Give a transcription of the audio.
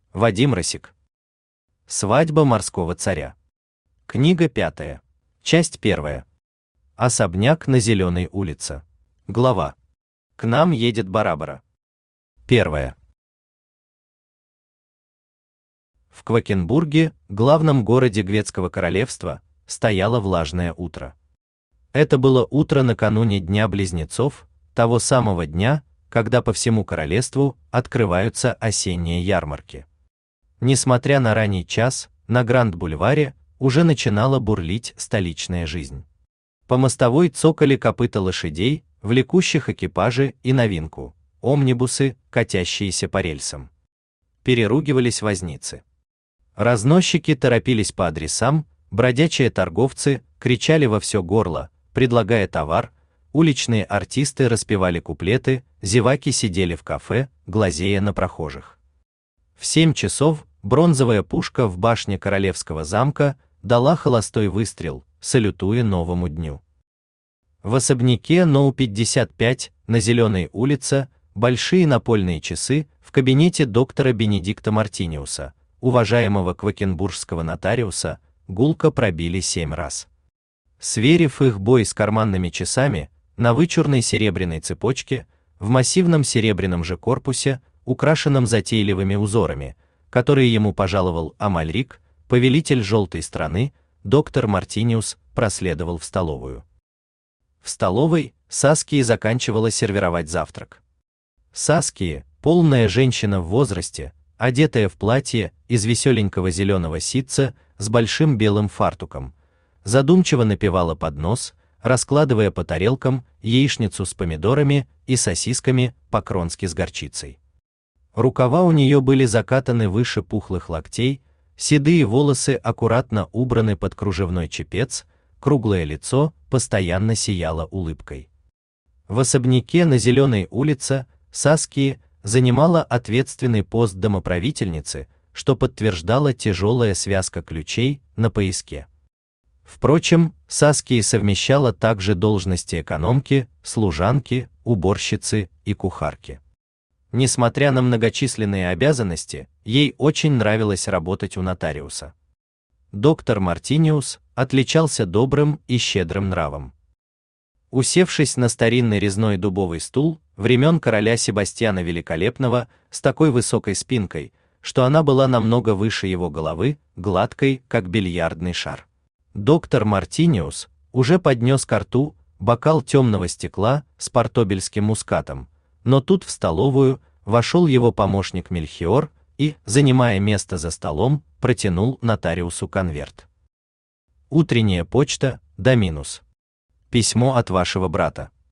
Вадим Росик. Свадьба морского царя. Книга 5. Часть 1. Особняк на Зеленой улице. Глава. К нам едет Барабара. 1. В Квакенбурге, главном городе Гветского королевства, стояло влажное утро. Это было утро накануне Дня Близнецов, того самого дня, когда по всему королевству открываются осенние ярмарки. Несмотря на ранний час, на Гранд-бульваре уже начинала бурлить столичная жизнь. По мостовой цокали копыта лошадей, влекущих экипажи и новинку – омнибусы, катящиеся по рельсам. Переругивались возницы. Разносчики торопились по адресам, бродячие торговцы кричали во все горло, предлагая товар, уличные артисты распевали куплеты, зеваки сидели в кафе, глазея на прохожих. В 7 часов бронзовая пушка в башне Королевского замка дала холостой выстрел, салютуя новому дню. В особняке No 55 на Зеленой улице большие напольные часы в кабинете доктора Бенедикта Мартиниуса, уважаемого квакенбургского нотариуса, гулко пробили 7 раз. Сверив их бой с карманными часами, на вычурной серебряной цепочке, в массивном серебряном же корпусе, украшенном затейливыми узорами, которые ему пожаловал Амальрик, повелитель желтой страны, доктор Мартиниус проследовал в столовую. В столовой Саския заканчивала сервировать завтрак. Саския, полная женщина в возрасте, одетая в платье из веселенького зеленого ситца с большим белым фартуком, задумчиво напевала под нос, раскладывая по тарелкам яичницу с помидорами и сосисками по-кронски с горчицей. Рукава у нее были закатаны выше пухлых локтей, седые волосы аккуратно убраны под кружевной чепец, круглое лицо постоянно сияло улыбкой. В особняке на Зеленой улице Саския занимала ответственный пост домоправительницы, что подтверждала тяжелая связка ключей на пояске. Впрочем, Саския совмещала также должности экономки, служанки, уборщицы и кухарки. Несмотря на многочисленные обязанности, ей очень нравилось работать у нотариуса. Доктор Мартиниус отличался добрым и щедрым нравом. Усевшись на старинный резной дубовый стул времен короля Себастьяна Великолепного с такой высокой спинкой, что она была намного выше его головы, гладкой, как бильярдный шар, доктор Мартиниус уже поднес ко рту бокал темного стекла с портобельским мускатом, но тут в столовую вошел его помощник Мельхиор и, занимая место за столом, протянул нотариусу конверт. Утренняя почта, Доминус. Письмо от вашего брата.